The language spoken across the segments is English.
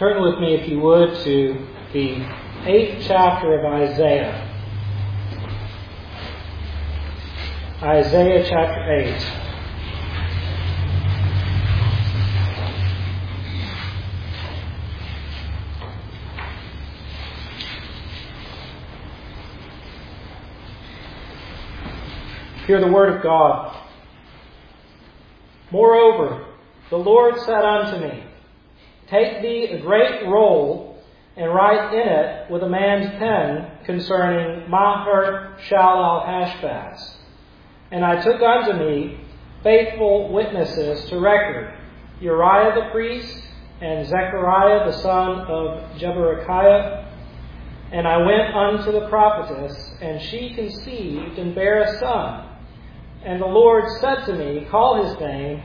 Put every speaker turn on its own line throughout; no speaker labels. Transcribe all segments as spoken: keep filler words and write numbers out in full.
Turn with me, if you would, to the eighth chapter of Isaiah. Isaiah chapter eight. Hear the word of God. Moreover, the Lord said unto me, Take thee a great roll, and write in it with a man's pen concerning Maher-shalal-hash-baz. And I took unto me faithful witnesses to record, Uriah the priest, and Zechariah the son of Jeberechiah. And I went unto the prophetess, and she conceived and bare a son. And the Lord said to me, Call his name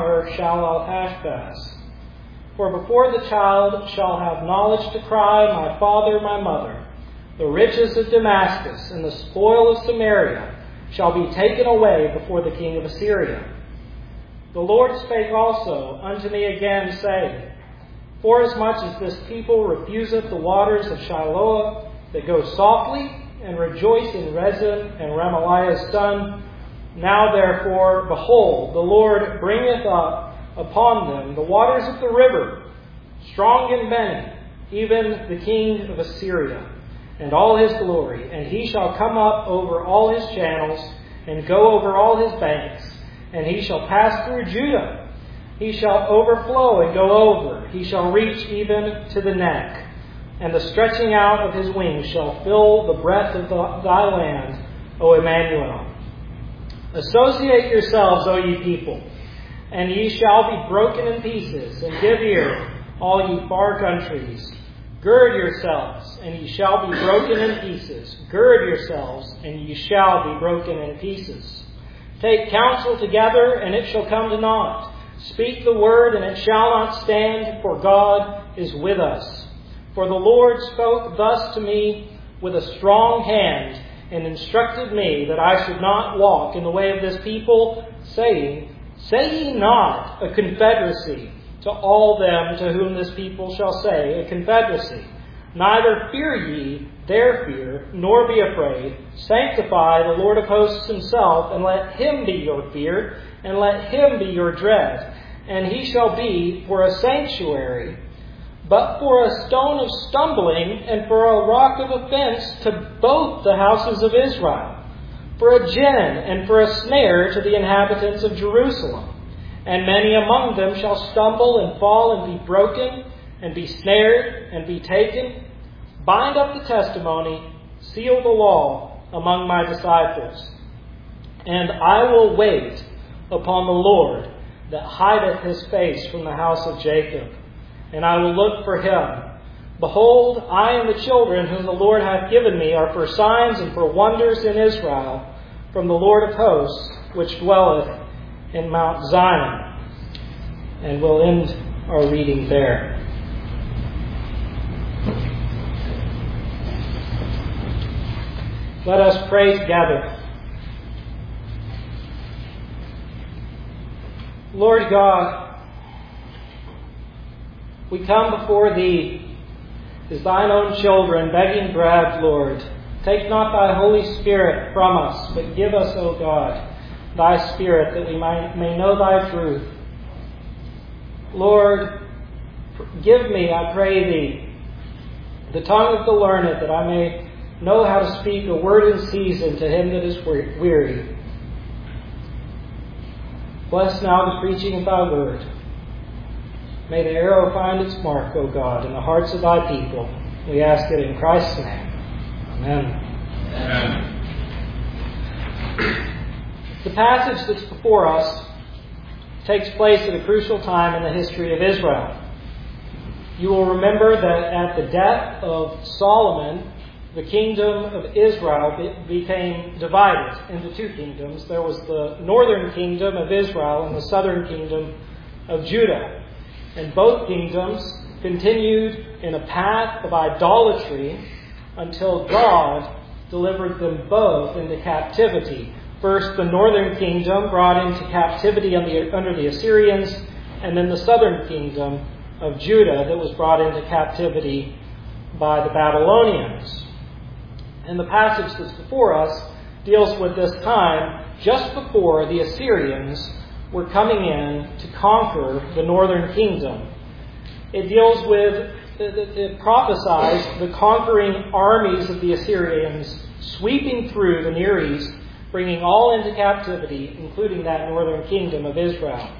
Maher-shalal-hash-baz. For before the child shall have knowledge to cry, My father, my mother, the riches of Damascus and the spoil of Samaria shall be taken away before the king of Assyria. The Lord spake also unto me again, saying, Forasmuch as this people refuseth the waters of Shiloah that go softly, and rejoice in Rezin and Remaliah's son, now therefore, behold, the Lord bringeth up upon them the waters of the river, strong and many, even the king of Assyria, and all his glory. And he shall come up over all his channels, and go over all his banks, and he shall pass through Judah. He shall overflow and go over. He shall reach even to the neck. And the stretching out of his wings shall fill the breadth of the, thy land, O Emmanuel. Associate yourselves, O ye people, and ye shall be broken in pieces, and give ear, all ye far countries. Gird yourselves, and ye shall be broken in pieces. Gird yourselves, and ye shall be broken in pieces. Take counsel together, and it shall come to naught. Speak the word, and it shall not stand, for God is with us. For the Lord spoke thus to me with a strong hand, and instructed me that I should not walk in the way of this people, saying, Say ye not a confederacy to all them to whom this people shall say a confederacy. Neither fear ye their fear, nor be afraid. Sanctify the Lord of hosts himself, and let him be your fear, and let him be your dread. And he shall be for a sanctuary, but for a stone of stumbling, and for a rock of offense to both the houses of Israel, for a gin and for a snare to the inhabitants of Jerusalem. And many among them shall stumble and fall and be broken, and be snared and be taken. Bind up the testimony, seal the law among my disciples. And I will wait upon the Lord that hideth his face from the house of Jacob, and I will look for him. Behold, I and the children whom the Lord hath given me are for signs and for wonders in Israel, from the Lord of hosts, which dwelleth in Mount Zion. And we'll end our reading there. Let us pray together. Lord God, we come before Thee as Thine own children, begging bread, Lord. Take not Thy Holy Spirit from us, but give us, O God, Thy Spirit, that we might, may know Thy truth. Lord, give me, I pray Thee, the tongue of the learned, that I may know how to speak a word in season to him that is weary. Bless now the preaching of Thy word. May the arrow find its mark, O God, in the hearts of Thy people. We ask it in Christ's name. Amen.
Amen.
The passage that's before us takes place at a crucial time in the history of Israel. You will remember that at the death of Solomon, the kingdom of Israel became divided into two kingdoms. There was the northern kingdom of Israel and the southern kingdom of Judah. And both kingdoms continued in a path of idolatry until God delivered them both into captivity. First, the northern kingdom brought into captivity under the Assyrians, and then the southern kingdom of Judah that was brought into captivity by the Babylonians. And the passage that's before us deals with this time just before the Assyrians were coming in to conquer the northern kingdom. It deals with, it prophesies the conquering armies of the Assyrians sweeping through the Near East, bringing all into captivity, including that northern kingdom of Israel.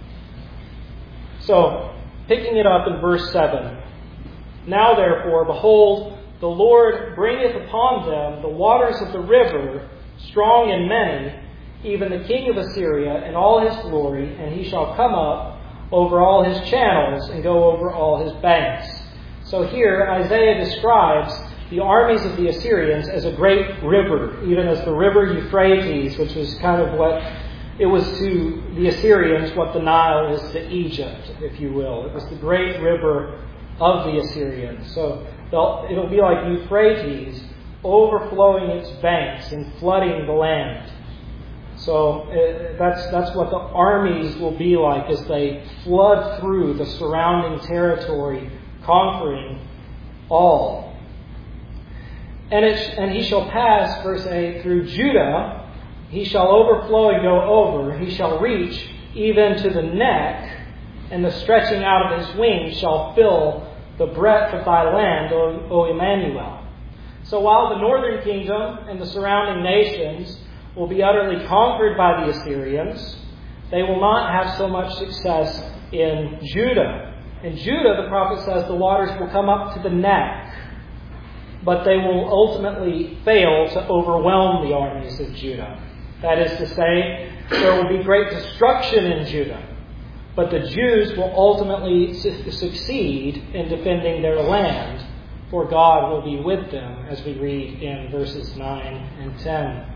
So, picking it up in verse seven. Now therefore, behold, the Lord bringeth upon them the waters of the river, strong and many, even the king of Assyria and all his glory, and he shall come up over all his channels and go over all his banks. So here Isaiah describes the armies of the Assyrians as a great river, even as the river Euphrates, which was kind of what it was to the Assyrians, what the Nile is to Egypt, if you will. It was the great river of the Assyrians. So it'll be like Euphrates overflowing its banks and flooding the land. So uh, that's that's what the armies will be like as they flood through the surrounding territory, conquering all. And it sh- and he shall pass, verse eight, through Judah. He shall overflow and go over. He shall reach even to the neck, and the stretching out of his wings shall fill the breadth of thy land, O, o Emmanuel. So while the northern kingdom and the surrounding nations will be utterly conquered by the Assyrians, they will not have so much success in Judah. In Judah, the prophet says the waters will come up to the neck, but they will ultimately fail to overwhelm the armies of Judah. That is to say, there will be great destruction in Judah, but the Jews will ultimately su- succeed in defending their land, for God will be with them, as we read in verses nine and ten.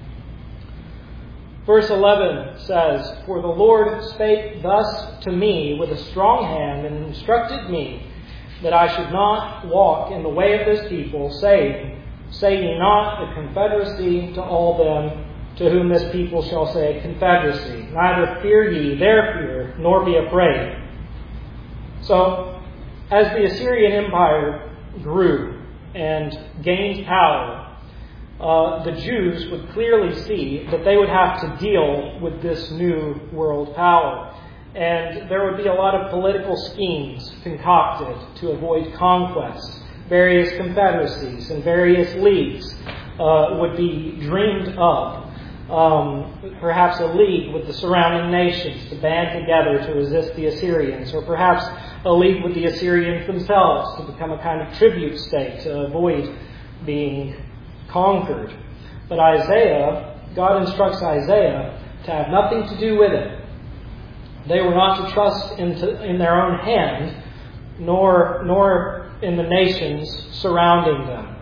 Verse eleven says, For the Lord spake thus to me with a strong hand, and instructed me that I should not walk in the way of this people, saying, Say ye not a confederacy to all them to whom this people shall say a confederacy. Neither fear ye their fear, nor be afraid. So, as the Assyrian Empire grew and gained power, Uh, the Jews would clearly see that they would have to deal with this new world power. And there would be a lot of political schemes concocted to avoid conquest. Various confederacies and various leagues uh, would be dreamed up. Um, perhaps a league with the surrounding nations to band together to resist the Assyrians. Or perhaps a league with the Assyrians themselves to become a kind of tribute state to avoid being conquered. But Isaiah, God instructs Isaiah to have nothing to do with it. They were not to trust into, in their own hand, nor, nor in the nations surrounding them.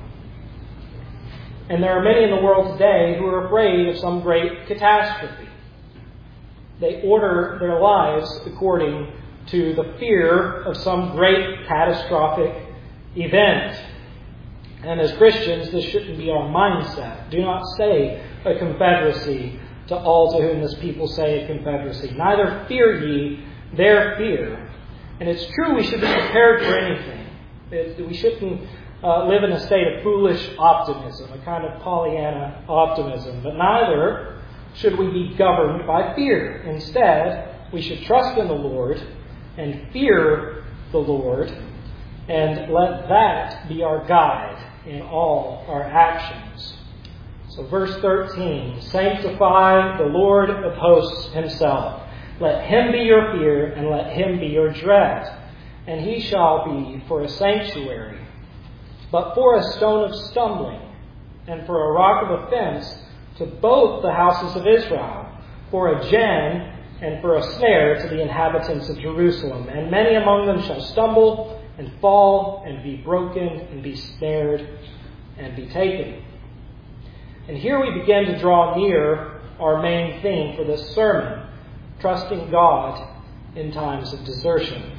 And there are many in the world today who are afraid of some great catastrophe. They order their lives according to the fear of some great catastrophic event. And as Christians, this shouldn't be our mindset. Do not say a confederacy to all to whom this people say a confederacy. Neither fear ye their fear. And it's true we should be prepared for anything. It, we shouldn't uh, live in a state of foolish optimism, a kind of Pollyanna optimism. But neither should we be governed by fear. Instead, we should trust in the Lord and fear the Lord, and let that be our guide in all our actions. So verse thirteen, Sanctify the Lord of hosts himself. Let him be your fear, and let him be your dread. And he shall be for a sanctuary, but for a stone of stumbling, and for a rock of offense to both the houses of Israel, for a gin and for a snare to the inhabitants of Jerusalem. And many among them shall stumble and fall and be broken and be snared and be taken. And here we begin to draw near our main theme for this sermon, trusting God in times of desertion.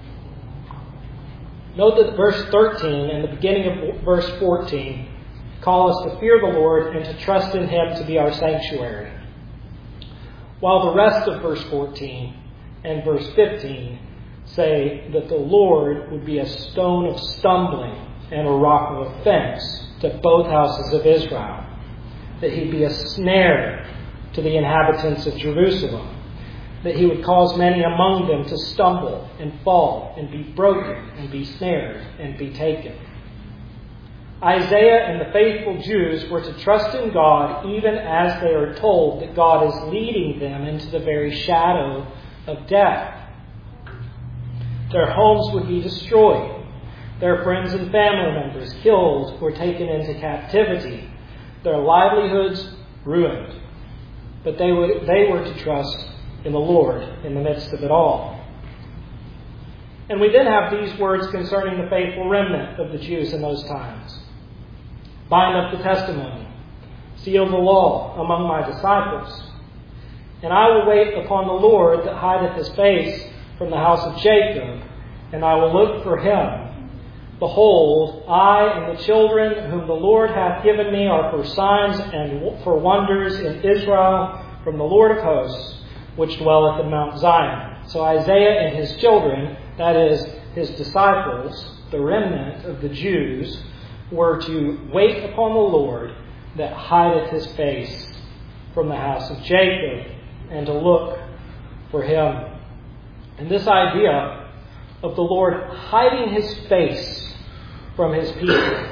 Note that verse thirteen and the beginning of verse fourteen call us to fear the Lord and to trust in Him to be our sanctuary, while the rest of verse fourteen and verse fifteen say that the Lord would be a stone of stumbling and a rock of offense to both houses of Israel, that he'd be a snare to the inhabitants of Jerusalem, that he would cause many among them to stumble and fall and be broken and be snared and be taken. Isaiah and the faithful Jews were to trust in God even as they are told that God is leading them into the very shadow of death. Their homes would be destroyed, their friends and family members killed or taken into captivity, their livelihoods ruined. But they were, they were to trust in the Lord in the midst of it all. And we then have these words concerning the faithful remnant of the Jews in those times. Bind up the testimony, seal the law among my disciples, and I will wait upon the Lord that hideth his face from the house of Jacob, and I will look for him. Behold, I and the children whom the Lord hath given me are for signs and for wonders in Israel from the Lord of hosts, which dwelleth in Mount Zion. So Isaiah and his children, that is, his disciples, the remnant of the Jews, were to wait upon the Lord that hideth his face from the house of Jacob, and to look for him. And this idea of the Lord hiding his face from his people,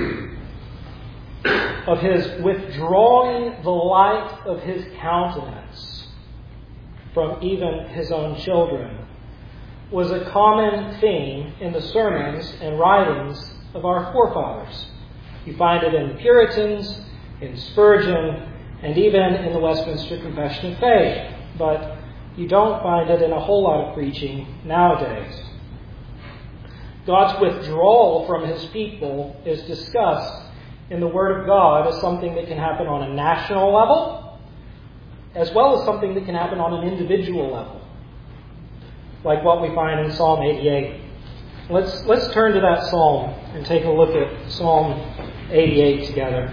of his withdrawing the light of his countenance from even his own children, was a common theme in the sermons and writings of our forefathers. You find it in the Puritans, in Spurgeon, and even in the Westminster Confession of Faith. But you don't find it in a whole lot of preaching nowadays. God's withdrawal from his people is discussed in the Word of God as something that can happen on a national level, as well as something that can happen on an individual level, like what we find in Psalm eighty-eight. Let's let's turn to that psalm and take a look at Psalm eighty-eight together.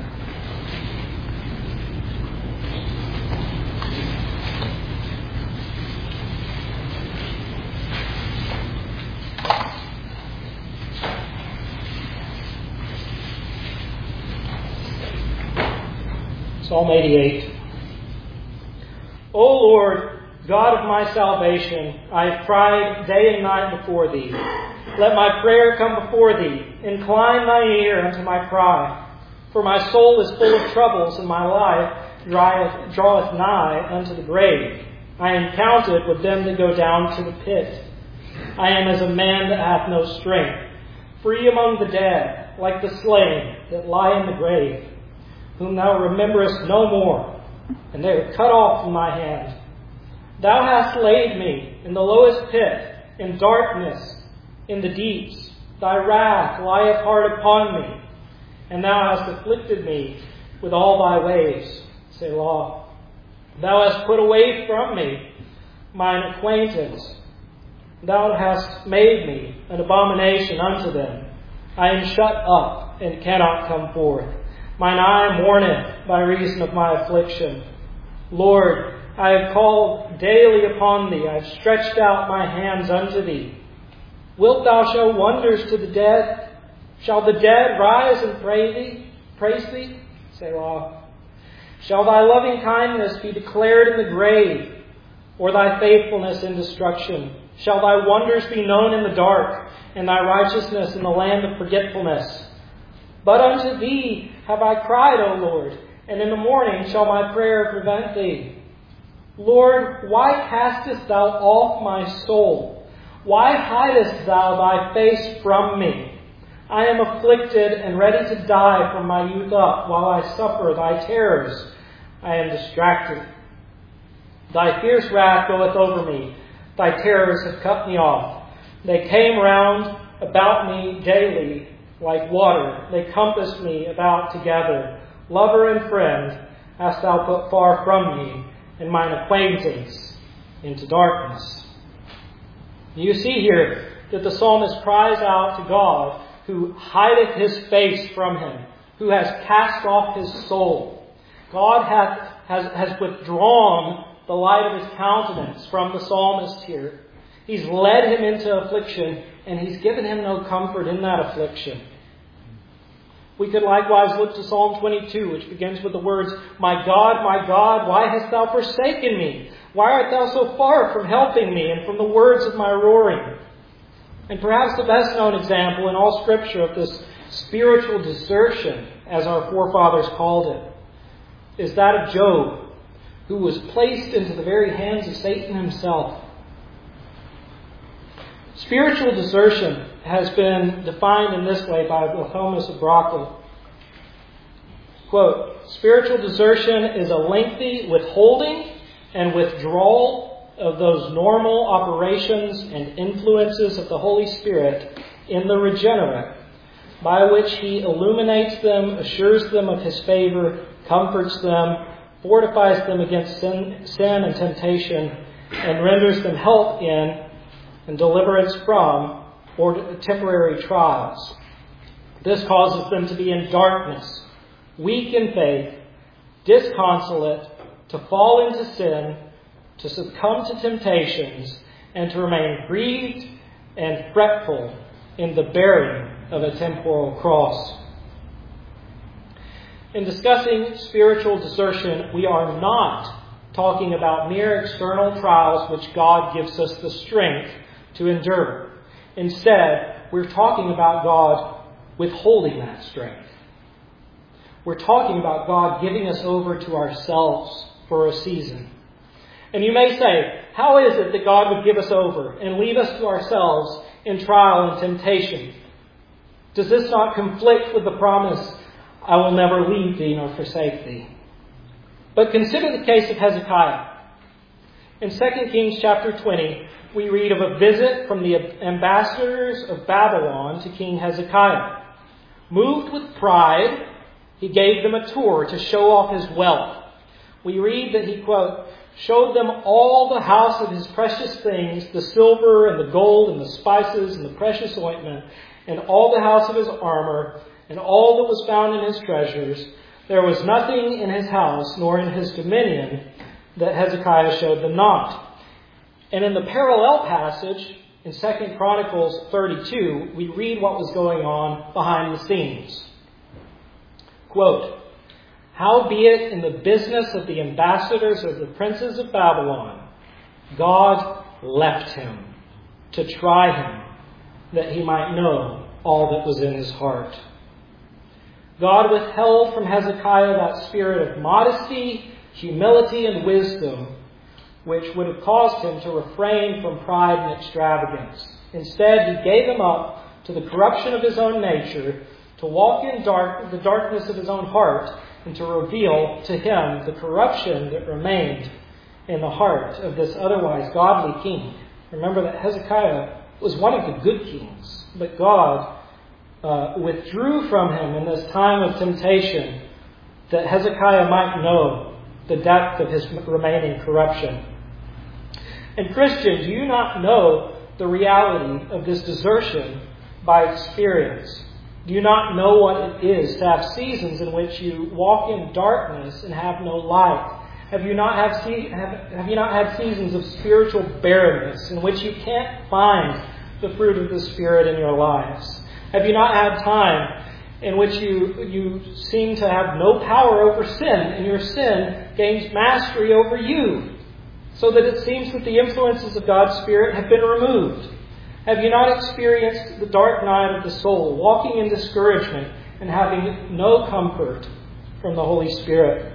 Psalm eighty-eight. O Lord, God of my salvation, I have cried day and night before thee. Let my prayer come before thee. Incline thine ear unto my cry. For my soul is full of troubles, and my life draweth, draweth nigh unto the grave. I am counted with them that go down to the pit. I am as a man that hath no strength, free among the dead, like the slain that lie in the grave, whom thou rememberest no more, and they are cut off from my hand. Thou hast laid me in the lowest pit, in darkness, in the deeps. Thy wrath lieth hard upon me, and thou hast afflicted me with all thy ways. Selah. Thou hast put away from me mine acquaintance. Thou hast made me an abomination unto them. I am shut up and cannot come forth. Mine eye mourneth by reason of my affliction. Lord, I have called daily upon thee. I have stretched out my hands unto thee. Wilt thou show wonders to the dead? Shall the dead rise and pray thee, praise thee? Selah. Shall thy loving kindness be declared in the grave, or thy faithfulness in destruction? Shall thy wonders be known in the dark, and thy righteousness in the land of forgetfulness? But unto thee have I cried, O Lord, and in the morning shall my prayer prevent thee. Lord, why castest thou off my soul? Why hidest thou thy face from me? I am afflicted and ready to die from my youth up, while I suffer thy terrors. I am distracted. Thy fierce wrath goeth over me. Thy terrors have cut me off. They came round about me daily like water. They compassed me about together. Lover and friend hast thou put far from me, and mine acquaintance into darkness. You see here that the psalmist cries out to God, who hideth his face from him, who has cast off his soul. God hath, has, has withdrawn the light of his countenance from the psalmist here. He's led him into affliction, and He's given him no comfort in that affliction. We could likewise look to Psalm twenty-two, which begins with the words, "My God, my God, why hast thou forsaken me? Why art thou so far from helping me and from the words of my roaring?" And perhaps the best known example in all Scripture of this spiritual desertion, as our forefathers called it, is that of Job, who was placed into the very hands of Satan himself. Spiritual desertion has been defined in this way by Wilhelmus of Brakel. Quote, "Spiritual desertion is a lengthy withholding and withdrawal of those normal operations and influences of the Holy Spirit in the regenerate, by which He illuminates them, assures them of His favor, comforts them, fortifies them against sin, sin and temptation, and renders them help in and deliverance from or temporary trials. This causes them to be in darkness, weak in faith, disconsolate, to fall into sin, to succumb to temptations, and to remain grieved and fretful in the bearing of a temporal cross." In discussing spiritual desertion, we are not talking about mere external trials which God gives us the strength to endure. Instead, we're talking about God withholding that strength. We're talking about God giving us over to ourselves for a season. And you may say, how is it that God would give us over and leave us to ourselves in trial and temptation? Does this not conflict with the promise, "I will never leave thee nor forsake thee"? But consider the case of Hezekiah. In Second Kings chapter twenty, we read of a visit from the ambassadors of Babylon to King Hezekiah. Moved with pride, he gave them a tour to show off his wealth. We read that he, quote, "showed them all the house of his precious things, the silver and the gold and the spices and the precious ointment, and all the house of his armor, and all that was found in his treasures. There was nothing in his house, nor in his dominion, that Hezekiah showed them not." And in the parallel passage, in Second Chronicles thirty-two, we read what was going on behind the scenes. Quote, "Howbeit in the business of the ambassadors of the princes of Babylon, God left him to try him, that he might know all that was in his heart." God withheld from Hezekiah that spirit of modesty, humility, and wisdom, which would have caused him to refrain from pride and extravagance. Instead, he gave him up to the corruption of his own nature, to walk in dark, the darkness of his own heart, and to reveal to him the corruption that remained in the heart of this otherwise godly king. Remember that Hezekiah was one of the good kings, but God uh, withdrew from him in this time of temptation that Hezekiah might know the depth of his remaining corruption. And Christian, do you not know the reality of this desertion by experience? Do you not know what it is to have seasons in which you walk in darkness and have no light? Have you not have, se- have, have you not had seasons of spiritual barrenness in which you can't find the fruit of the Spirit in your lives? Have you not had time in which you, you seem to have no power over sin, and your sin gains mastery over you, so that it seems that the influences of God's Spirit have been removed? Have you not experienced the dark night of the soul, walking in discouragement and having no comfort from the Holy Spirit?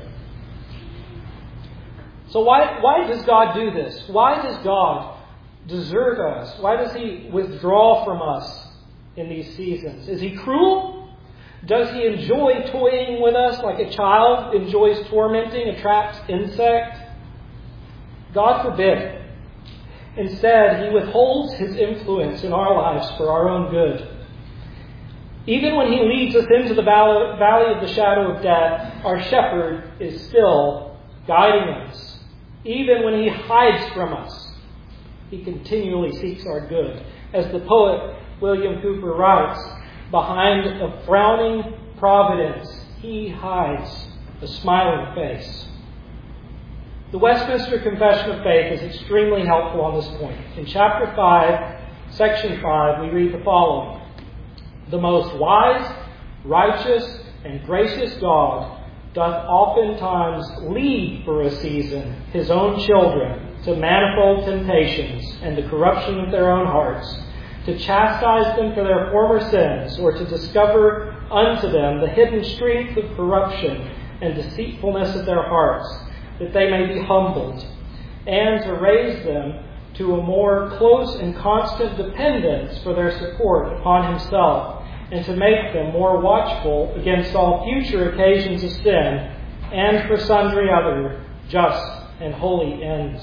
So why, why does God do this? Why does God desert us? Why does He withdraw from us in these seasons? Is He cruel? Does He enjoy toying with us like a child enjoys tormenting a trapped insect? God forbid. Instead, He withholds His influence in our lives for our own good. Even when He leads us into the valley of the shadow of death, our shepherd is still guiding us. Even when He hides from us, He continually seeks our good. As the poet William Cooper writes, behind a frowning providence, He hides a smiling face. The Westminster Confession of Faith is extremely helpful on this point. In chapter five, section five, we read the following. The most wise, righteous, and gracious God doth oftentimes lead for a season his own children to manifold temptations and the corruption of their own hearts, to chastise them for their former sins, or to discover unto them the hidden strength of corruption and deceitfulness of their hearts, that they may be humbled, and to raise them to a more close and constant dependence for their support upon himself, and to make them more watchful against all future occasions of sin, and for sundry other just and holy ends.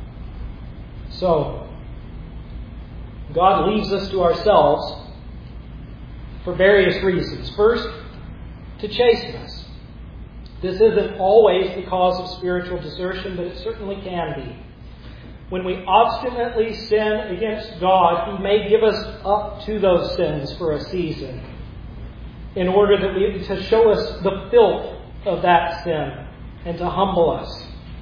So, God leaves us to ourselves for various reasons. First, to chasten us. This isn't always the cause of spiritual desertion, but it certainly can be. When we obstinately sin against God, He may give us up to those sins for a season in order that we, to show us the filth of that sin and to humble us.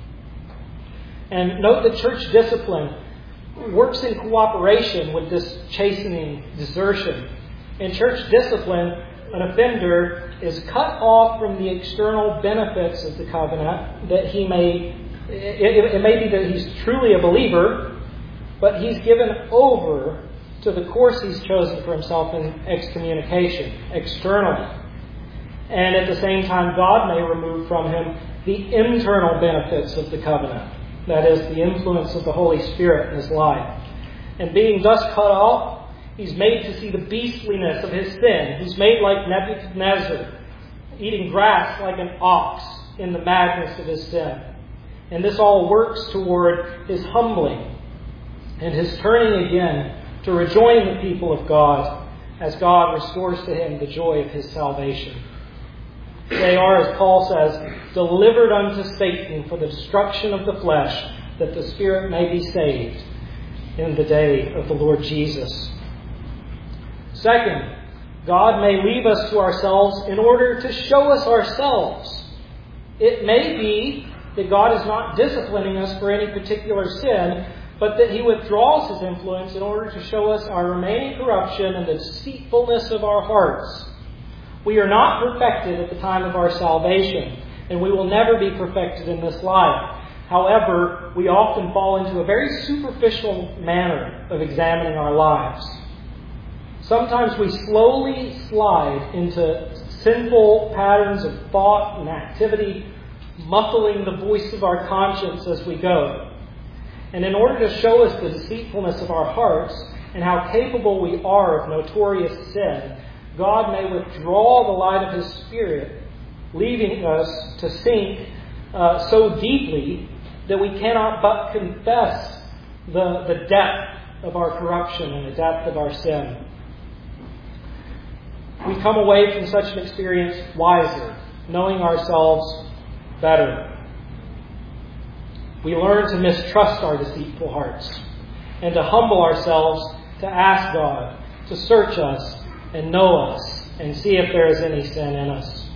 And note that church discipline works in cooperation with this chastening desertion. In church discipline, an offender is cut off from the external benefits of the covenant, that he may, it, it may be that he's truly a believer, but he's given over to the course he's chosen for himself in excommunication, externally. And at the same time, God may remove from him the internal benefits of the covenant, that is, the influence of the Holy Spirit in his life. And being thus cut off, he's made to see the beastliness of his sin. He's made like Nebuchadnezzar, eating grass like an ox in the madness of his sin. And this all works toward his humbling and his turning again to rejoin the people of God as God restores to him the joy of his salvation. They are, as Paul says, delivered unto Satan for the destruction of the flesh, that the spirit may be saved in the day of the Lord Jesus. Second, God may leave us to ourselves in order to show us ourselves. It may be that God is not disciplining us for any particular sin, but that He withdraws His influence in order to show us our remaining corruption and the deceitfulness of our hearts. We are not perfected at the time of our salvation, and we will never be perfected in this life. However, we often fall into a very superficial manner of examining our lives. Sometimes we slowly slide into sinful patterns of thought and activity, muffling the voice of our conscience as we go. And in order to show us the deceitfulness of our hearts and how capable we are of notorious sin, God may withdraw the light of His Spirit, leaving us to sink uh, so deeply that we cannot but confess the, the depth of our corruption and the depth of our sin. We come away from such an experience wiser, knowing ourselves better. We learn to mistrust our deceitful hearts and to humble ourselves to ask God to search us and know us and see if there is any sin in us.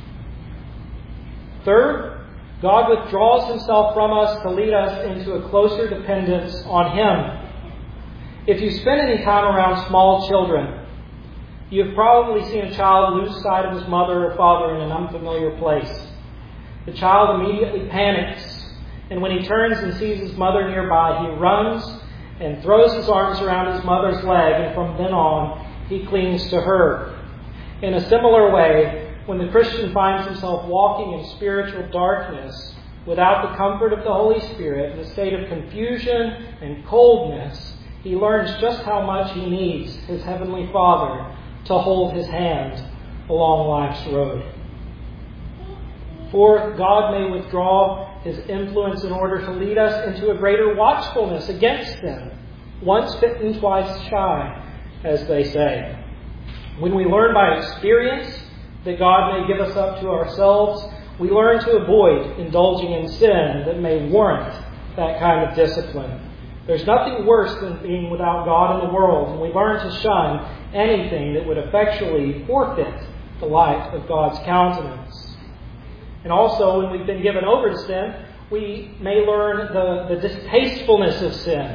Third, God withdraws Himself from us to lead us into a closer dependence on Him. If you spend any time around small children, you've probably seen a child lose sight of his mother or father in an unfamiliar place. The child immediately panics, and when he turns and sees his mother nearby, he runs and throws his arms around his mother's leg, and from then on, he clings to her. In a similar way, when the Christian finds himself walking in spiritual darkness without the comfort of the Holy Spirit, in a state of confusion and coldness, he learns just how much he needs his Heavenly Father to hold his hand along life's road. Fourth, God may withdraw His influence in order to lead us into a greater watchfulness against sin. Once bitten, twice shy, as they say. When we learn by experience that God may give us up to ourselves, we learn to avoid indulging in sin that may warrant that kind of discipline. There's nothing worse than being without God in the world, and we learn to shun anything that would effectually forfeit the light of God's countenance. And also, when we've been given over to sin, we may learn the, the distastefulness of sin,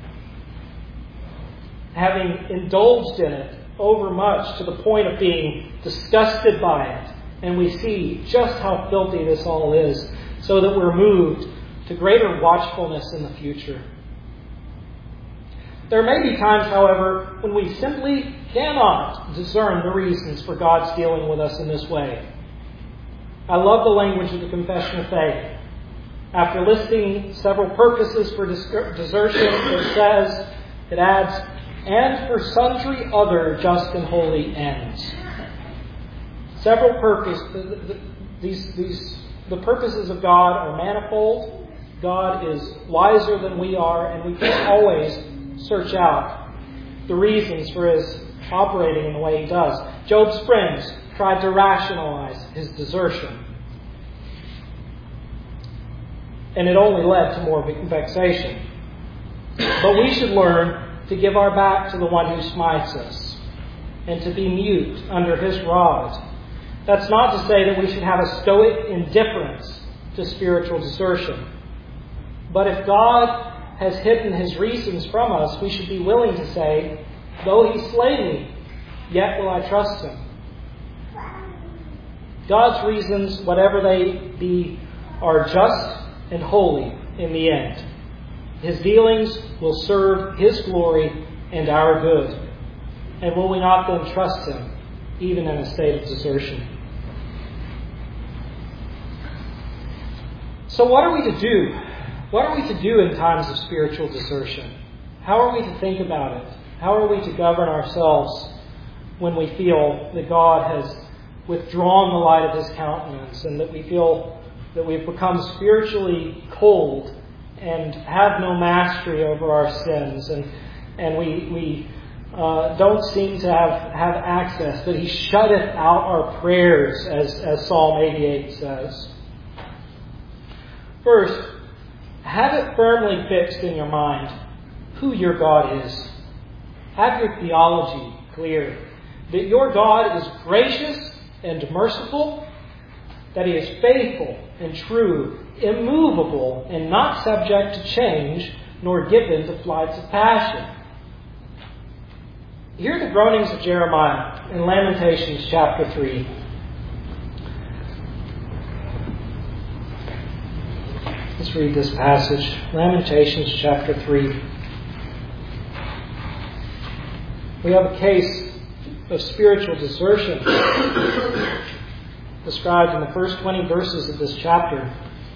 having indulged in it overmuch to the point of being disgusted by it. And we see just how filthy this all is, so that we're moved to greater watchfulness in the future. There may be times, however, when we simply cannot discern the reasons for God's dealing with us in this way. I love the language of the Confession of Faith. After listing several purposes for desertion, it says, it adds, and for sundry other just and holy ends. Several purposes. These, these, the purposes of God are manifold. God is wiser than we are, and we can't always search out the reasons for His operating in the way He does. Job's friends tried to rationalize his desertion, and it only led to more vexation. But we should learn to give our back to the one who smites us, and to be mute under His rod. That's not to say that we should have a stoic indifference to spiritual desertion. But if God has hidden His reasons from us, we should be willing to say, though He slay me, yet will I trust Him. God's reasons, whatever they be, are just and holy in the end. His dealings will serve His glory and our good. And will we not then trust Him, even in a state of desertion? So what are we to do? What are we to do in times of spiritual desertion? How are we to think about it? How are we to govern ourselves when we feel that God has withdrawn the light of His countenance, and that we feel that we've become spiritually cold and have no mastery over our sins, and and we we uh, don't seem to have, have access, that He shutteth out our prayers, as, as Psalm eighty-eight says. First, have it firmly fixed in your mind who your God is. Have your theology clear, that your God is gracious and merciful, that He is faithful and true, immovable and not subject to change, nor given to flights of passion. Hear the groanings of Jeremiah in Lamentations chapter three. Let's read this passage. Lamentations chapter three. We have a case of spiritual desertion described in the first twenty verses of this chapter.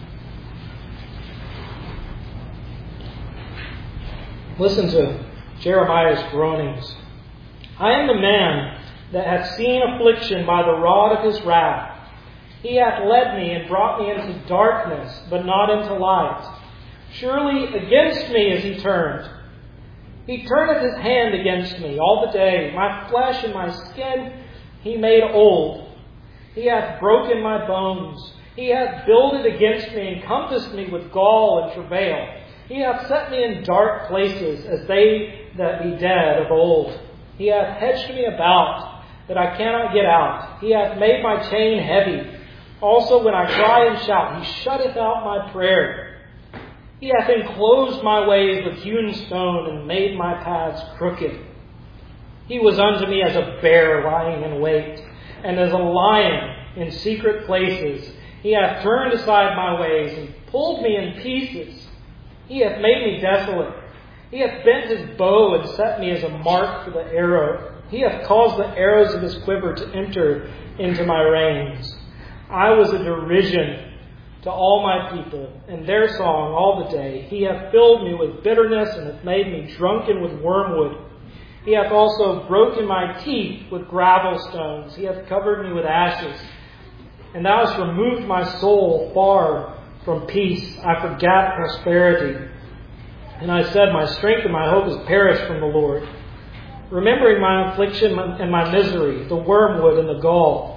Listen to Jeremiah's groanings. I am the man that hath seen affliction by the rod of His wrath. He hath led me and brought me into darkness, but not into light. Surely against me is He turned. He turneth His hand against me all the day. My flesh and my skin He made old. He hath broken my bones. He hath builded against me and compassed me with gall and travail. He hath set me in dark places, as they that be dead of old. He hath hedged me about, that I cannot get out. He hath made my chain heavy. Also when I cry and shout, He shutteth out my prayer. He hath enclosed my ways with hewn stone, and made my paths crooked. He was unto me as a bear lying in wait, and as a lion in secret places. He hath turned aside my ways, and pulled me in pieces. He hath made me desolate. He hath bent His bow, and set me as a mark for the arrow. He hath caused the arrows of His quiver to enter into my reins. I was a derision to all my people, and their song all the day. He hath filled me with bitterness, and hath made me drunken with wormwood. He hath also broken my teeth with gravel stones. He hath covered me with ashes. And Thou hast removed my soul far from peace. I forgat prosperity. And I said, my strength and my hope is perished from the Lord. Remembering my affliction and my misery, the wormwood and the gall,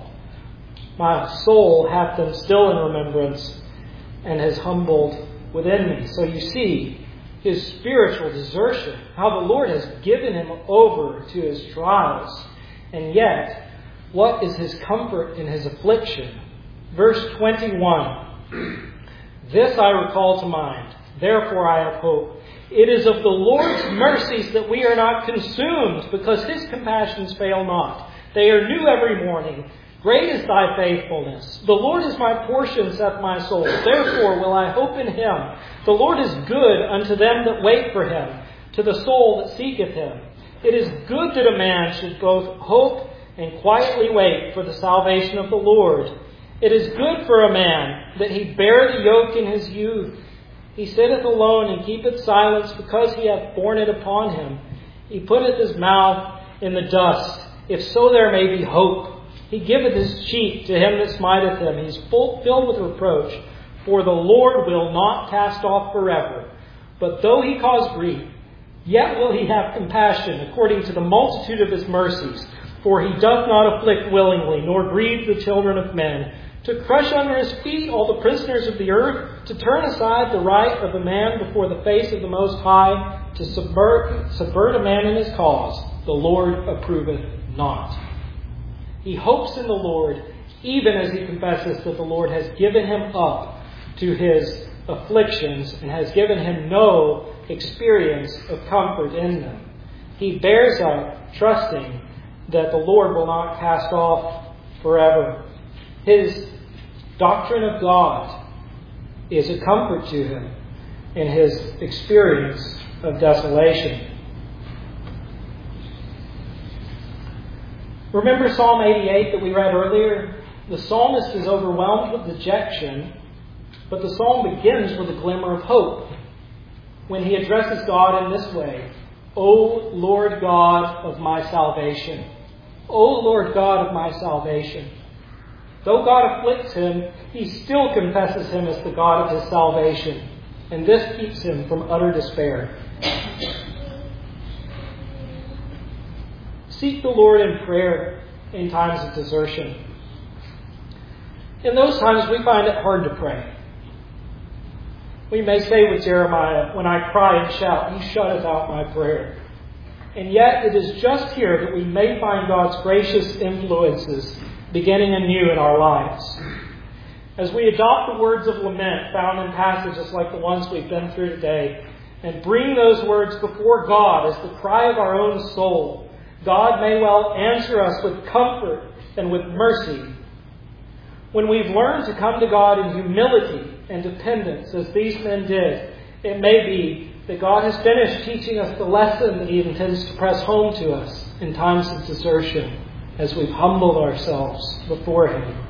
my soul hath them still in remembrance, and has humbled within me. So you see his spiritual desertion, how the Lord has given him over to his trials. And yet, what is his comfort in his affliction? Verse twenty-one. This I recall to mind. Therefore I have hope. It is of the Lord's mercies that we are not consumed, because his compassions fail not. They are new every morning. Great is thy faithfulness. The Lord is my portion, saith my soul. Therefore will I hope in him. The Lord is good unto them that wait for him, to the soul that seeketh him. It is good that a man should both hope and quietly wait for the salvation of the Lord. It is good for a man that he bear the yoke in his youth. He sitteth alone and keepeth silence, because he hath borne it upon him. He putteth his mouth in the dust, if so there may be hope. He giveth his cheek to him that smiteth him. He is full, filled with reproach. For the Lord will not cast off forever. But though he cause grief, yet will he have compassion according to the multitude of his mercies. For he doth not afflict willingly, nor grieve the children of men. To crush under his feet all the prisoners of the earth, to turn aside the right of a man before the face of the Most High, to subvert, subvert a man in his cause, the Lord approveth not. He hopes in the Lord, even as he confesses that the Lord has given him up to his afflictions and has given him no experience of comfort in them. He bears up, trusting that the Lord will not cast off forever. His doctrine of God is a comfort to him in his experience of desolation. Remember Psalm eighty-eight that we read earlier? The psalmist is overwhelmed with dejection, but the psalm begins with a glimmer of hope when he addresses God in this way: O Lord God of my salvation. O Lord God of my salvation. Though God afflicts him, he still confesses him as the God of his salvation, and this keeps him from utter despair. Seek the Lord in prayer in times of desertion. In those times we find it hard to pray. We may say with Jeremiah, when I cry and shout, he shutteth out my prayer. And yet it is just here that we may find God's gracious influences beginning anew in our lives. As we adopt the words of lament found in passages like the ones we've been through today, and bring those words before God as the cry of our own soul, God may well answer us with comfort and with mercy. When we've learned to come to God in humility and dependence, as these men did, it may be that God has finished teaching us the lesson that he intends to press home to us in times of desertion, as we've humbled ourselves before him.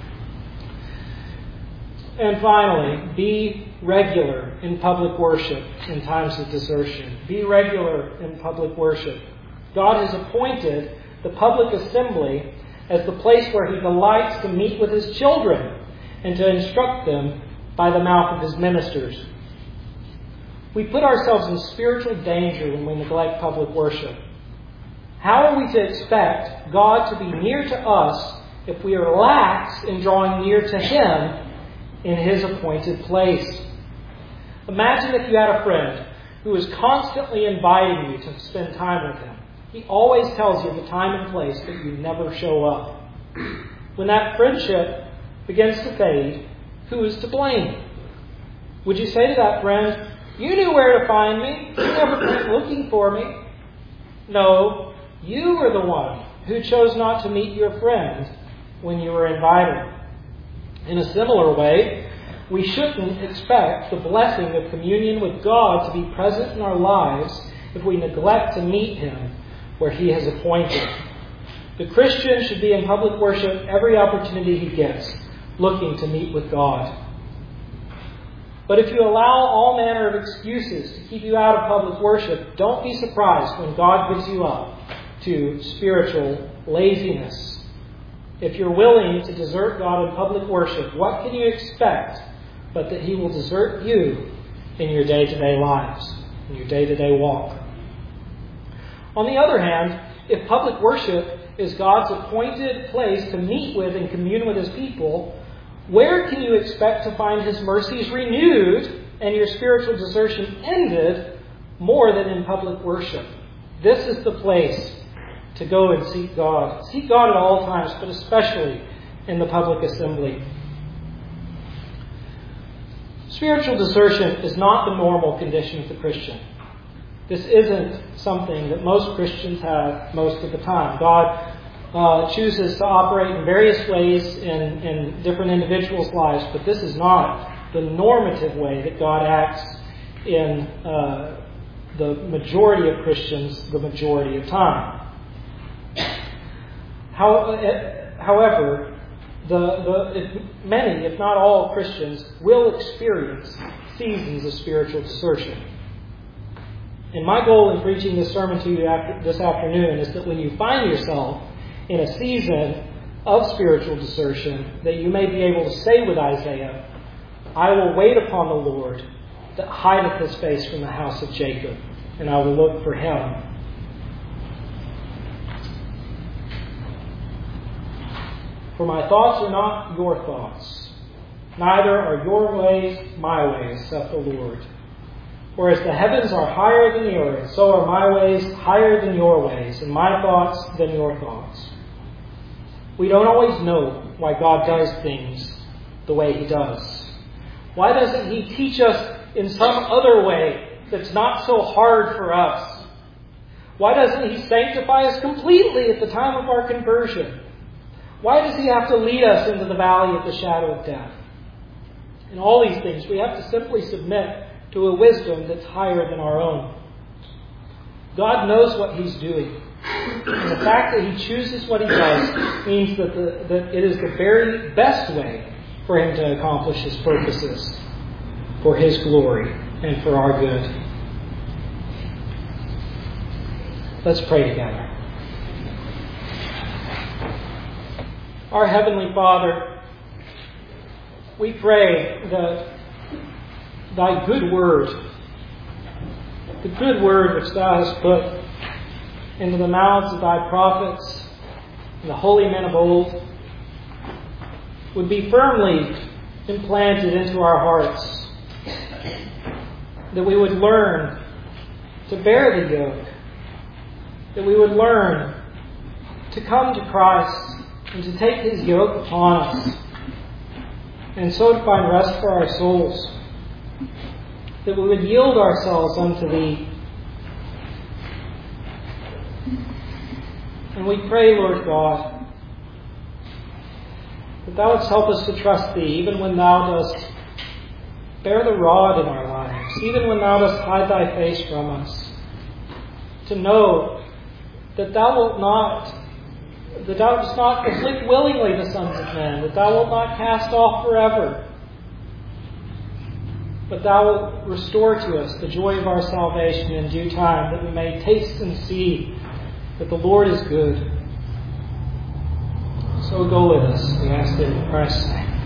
And finally, be regular in public worship in times of desertion. Be regular in public worship. God has appointed the public assembly as the place where he delights to meet with his children and to instruct them by the mouth of his ministers. We put ourselves in spiritual danger when we neglect public worship. How are we to expect God to be near to us if we are lax in drawing near to him in his appointed place? Imagine if you had a friend who is constantly inviting you to spend time with him. He always tells you the time and place, but you never show up. When that friendship begins to fade, who is to blame? Would you say to that friend, you knew where to find me. You never went looking for me. No, you were the one who chose not to meet your friend when you were invited. In a similar way, we shouldn't expect the blessing of communion with God to be present in our lives if we neglect to meet him where he has appointed. The Christian should be in public worship every opportunity he gets, looking to meet with God. But if you allow all manner of excuses to keep you out of public worship, don't be surprised when God gives you up to spiritual laziness. If you're willing to desert God in public worship, what can you expect but that he will desert you in your day-to-day lives, in your day-to-day walk? On the other hand, if public worship is God's appointed place to meet with and commune with his people, where can you expect to find his mercies renewed and your spiritual desertion ended more than in public worship? This is the place to go and seek God. Seek God at all times, but especially in the public assembly. Spiritual desertion is not the normal condition of the Christian. This isn't something that most Christians have most of the time. God uh, chooses to operate in various ways in, in different individuals' lives, but this is not the normative way that God acts in uh, the majority of Christians the majority of time. How, however, the, the, if many, if not all Christians, will experience seasons of spiritual desertion. And my goal in preaching this sermon to you after, this afternoon is that when you find yourself in a season of spiritual desertion, that you may be able to say with Isaiah, I will wait upon the Lord that hideth his face from the house of Jacob, and I will look for him. For my thoughts are not your thoughts, neither are your ways my ways, saith the Lord. For as the heavens are higher than the earth, so are my ways higher than your ways, and my thoughts than your thoughts. We don't always know why God does things the way he does. Why doesn't he teach us in some other way that's not so hard for us? Why doesn't he sanctify us completely at the time of our conversion? Why does he have to lead us into the valley of the shadow of death? In all these things, we have to simply submit to a wisdom that's higher than our own. God knows what he's doing. And the fact that he chooses what he does means that, the, that it is the very best way for him to accomplish his purposes for his glory and for our good. Let's pray together. Our Heavenly Father, we pray that thy good word, the good word which thou hast put into the mouths of thy prophets and the holy men of old, would be firmly implanted into our hearts, that we would learn to bear the yoke, that we would learn to come to Christ and to take his yoke upon us, and so to find rest for our souls, that we would yield ourselves unto thee. And we pray, Lord God, that thou wouldst help us to trust thee, even when thou dost bear the rod in our lives, even when thou dost hide thy face from us, to know that thou wilt not that thou dost not afflict willingly the sons of men, that thou wilt not cast off forever, but thou wilt restore to us the joy of our salvation in due time, that we may taste and see that the Lord is good. So go with us, we ask it in Christ's name.